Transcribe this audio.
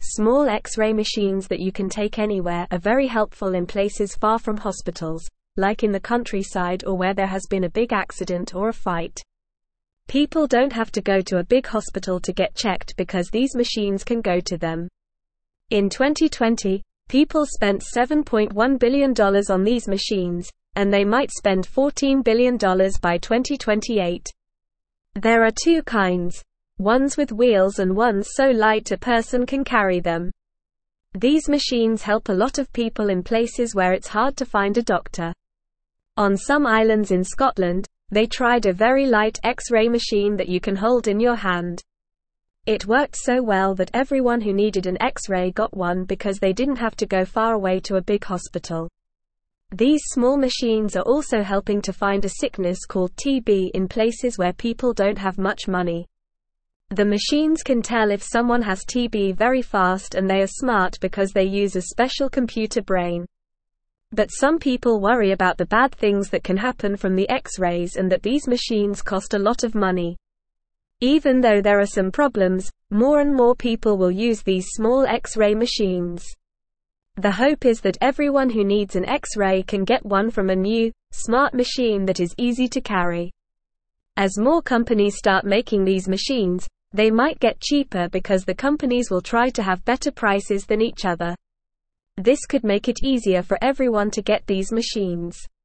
Small X-ray machines that you can take anywhere are very helpful in places far from hospitals, like in the countryside or where there has been a big accident or a fight. People don't have to go to a big hospital to get checked because these machines can go to them. In 2020, people spent $7.1 billion on these machines, and they might spend $14 billion by 2028. There are two kinds, ones with wheels and ones so light a person can carry them. These machines help a lot of people in places where it's hard to find a doctor. On some islands in Scotland, they tried a very light X-ray machine that you can hold in your hand. It worked so well that everyone who needed an X-ray got one because they didn't have to go far away to a big hospital. These small machines are also helping to find a sickness called TB in places where people don't have much money. The machines can tell if someone has TB very fast, and they are smart because they use a special computer brain. But some people worry about the bad things that can happen from the X-rays and that these machines cost a lot of money. Even though there are some problems, more and more people will use these small X-ray machines. The hope is that everyone who needs an X-ray can get one from a new, smart machine that is easy to carry. As more companies start making these machines, they might get cheaper because the companies will try to have better prices than each other. This could make it easier for everyone to get these machines.